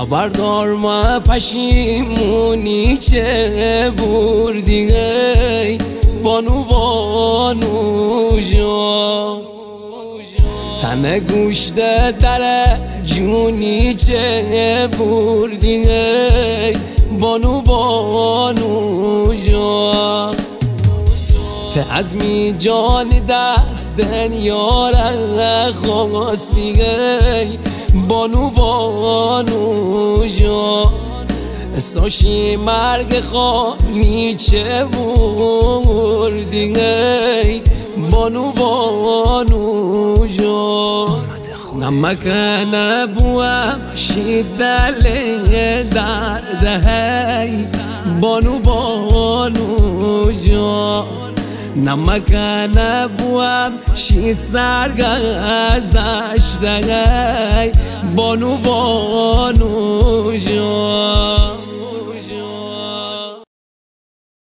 خبردار ما پشیمونی چه بردی ای بانو بانو جان تن گوشت در جونی چه بردی ای بانو بانو جان ته عزمی جان دستن یاره خواستی ای بانو بانو جان ساشی مرگ خانی چه بردی ای بانو بانو جان نمک نبوام شدل درد ای بانو بانو جان نمک نبوام شی سرگذشته ای بانو بانو